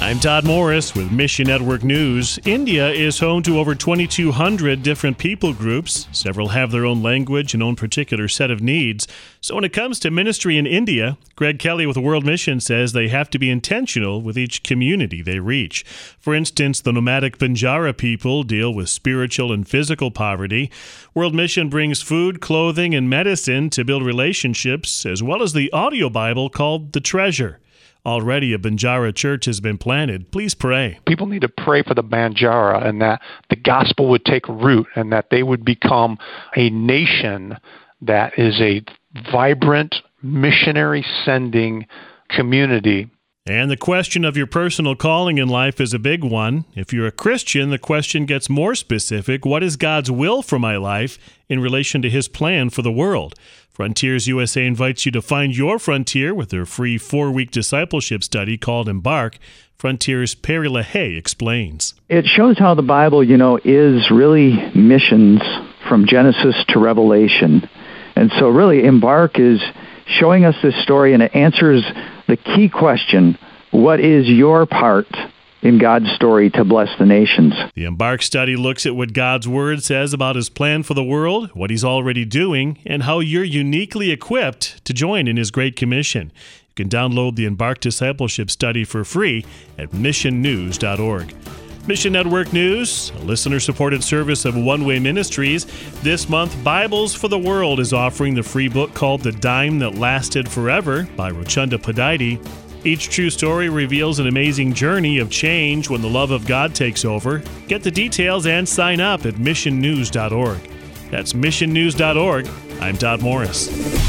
I'm Todd Morris with Mission Network News. India is home to over 2,200 different people groups. Several have their own language and own particular set of needs. So when it comes to ministry in India, Greg Kelly with World Mission says they have to be intentional with each community they reach. For instance, the nomadic Banjara people deal with spiritual and physical poverty. World Mission brings food, clothing, and medicine to build relationships, as well as the audio Bible called The Treasure. Already a Banjara church has been planted. Please pray. People need to pray for the Banjara and that the gospel would take root and that they would become a nation that is a vibrant, missionary-sending community. And the question of your personal calling in life is a big one. If you're a Christian, the question gets more specific. What is God's will for my life in relation to His plan for the world? Frontiers USA invites you to find your frontier with their free 4-week discipleship study called Embark. Frontiers' Perry LaHaye explains. It shows how the Bible, is really missions from Genesis to Revelation. And so really Embark is showing us this story, and it answers the key question: what is your part in God's story to bless the nations? The Embark study looks at what God's Word says about His plan for the world, what He's already doing, and how you're uniquely equipped to join in His Great Commission. You can download the Embark Discipleship Study for free at missionnews.org. Mission Network News, a listener-supported service of One Way Ministries. This month, Bibles for the World is offering the free book called The Dime That Lasted Forever by Rochunda Padidy. Each true story reveals an amazing journey of change when the love of God takes over. Get the details and sign up at missionnews.org. That's missionnews.org. I'm Todd Morris.